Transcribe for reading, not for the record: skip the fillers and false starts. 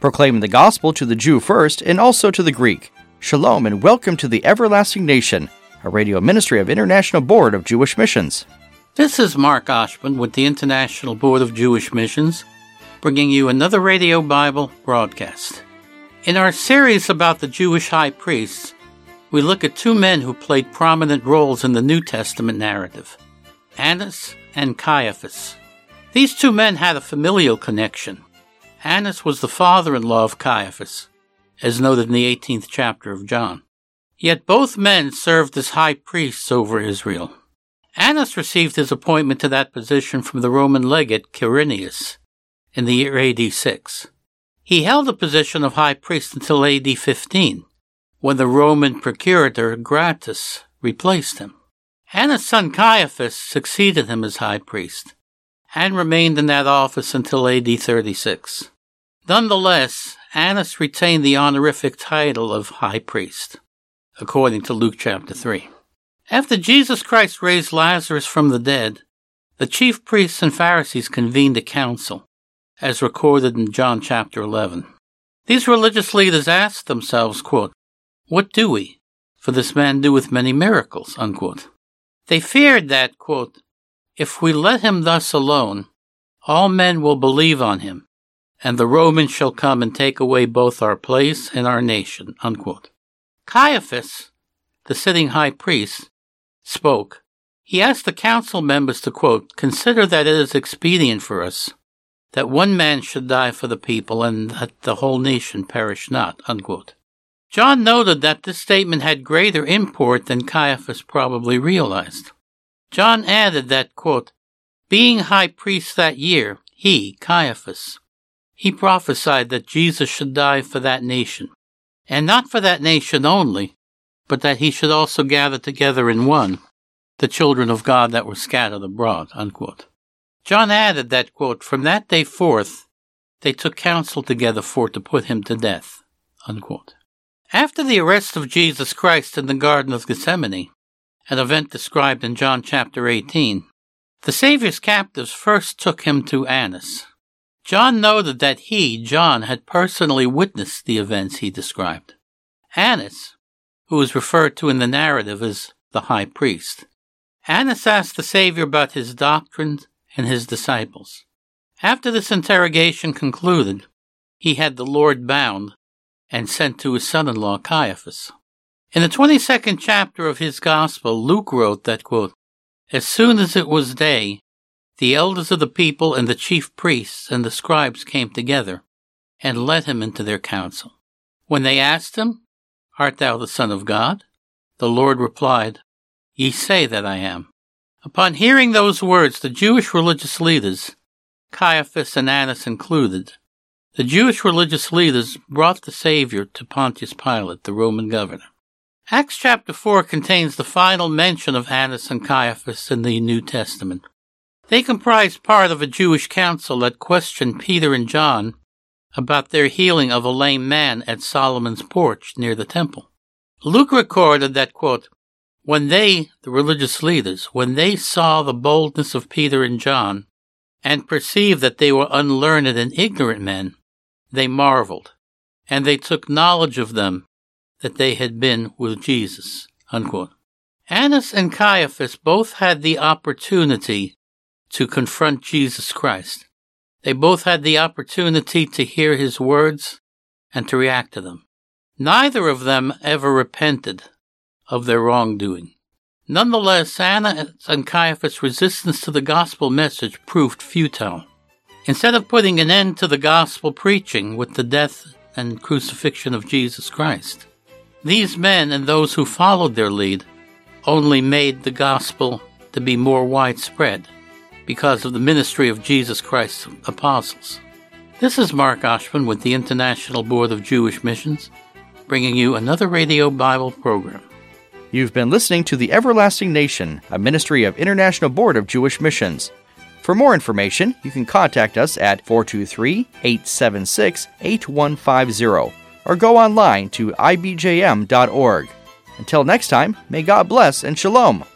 proclaiming the gospel to the Jew first and also to the Greek. Shalom and welcome to the Everlasting Nation, a radio ministry of International Board of Jewish Missions. This is Mark Oshman with the International Board of Jewish Missions, bringing you another Radio Bible broadcast. In our series about the Jewish high priests, we look at two men who played prominent roles in the New Testament narrative, Annas and Caiaphas. These two men had a familial connection. Annas was the father-in-law of Caiaphas, as noted in the 18th chapter of John. Yet both men served as high priests over Israel. Annas received his appointment to that position from the Roman legate Quirinius in the year AD 6. He held the position of high priest until AD 15, when the Roman procurator Gratus replaced him. Annas' son Caiaphas succeeded him as high priest, and remained in that office until AD 36. Nonetheless, Annas retained the honorific title of high priest, according to Luke chapter 3. After Jesus Christ raised Lazarus from the dead, the chief priests and Pharisees convened a council, as recorded in John chapter 11. These religious leaders asked themselves, quote, "What do we? For this man doeth many miracles," unquote. They feared that, quote, "If we let him thus alone, all men will believe on him, and the Romans shall come and take away both our place and our nation," unquote. Caiaphas, the sitting high priest, spoke. He asked the council members to, quote, "Consider that it is expedient for us that one man should die for the people and that the whole nation perish not," unquote. John noted that this statement had greater import than Caiaphas probably realized. John added that, quote, "Being high priest that year, he, Caiaphas, he prophesied that Jesus should die for that nation, and not for that nation only, but that he should also gather together in one the children of God that were scattered abroad," unquote. John added that, quote, "From that day forth, they took counsel together for to put him to death," unquote. After the arrest of Jesus Christ in the Garden of Gethsemane, an event described in John chapter 18, the Savior's captives first took him to Annas. John noted that he, John, had personally witnessed the events he described. Annas, who is referred to in the narrative as the high priest, Annas asked the Savior about his doctrine and his disciples. After this interrogation concluded, he had the Lord bound and sent to his son-in-law Caiaphas. In the 22nd chapter of his Gospel, Luke wrote that, quote, "As soon as it was day, the elders of the people and the chief priests and the scribes came together and led him into their council. When they asked him, 'Art thou the Son of God?' the Lord replied, 'Ye say that I am.'" Upon hearing those words, the Jewish religious leaders, Caiaphas and Annas included, the Jewish religious leaders brought the Savior to Pontius Pilate, the Roman governor. Acts chapter 4 contains the final mention of Annas and Caiaphas in the New Testament. They comprised part of a Jewish council that questioned Peter and John about their healing of a lame man at Solomon's porch near the temple. Luke recorded that, quote, "When they, the religious leaders, when they saw the boldness of Peter and John and perceived that they were unlearned and ignorant men, they marveled, and they took knowledge of them that they had been with Jesus," unquote. Annas and Caiaphas both had the opportunity to confront Jesus Christ. They both had the opportunity to hear his words and to react to them. Neither of them ever repented of their wrongdoing. Nonetheless, Annas and Caiaphas' resistance to the gospel message proved futile. Instead of putting an end to the gospel preaching with the death and crucifixion of Jesus Christ, these men and those who followed their lead only made the gospel to be more widespread because of the ministry of Jesus Christ's apostles. This is Mark Oshman with the International Board of Jewish Missions, bringing you another Radio Bible program. You've been listening to The Everlasting Nation, a ministry of International Board of Jewish Missions. For more information, you can contact us at 423-876-8150 or go online to ibjm.org. Until next time, may God bless and shalom.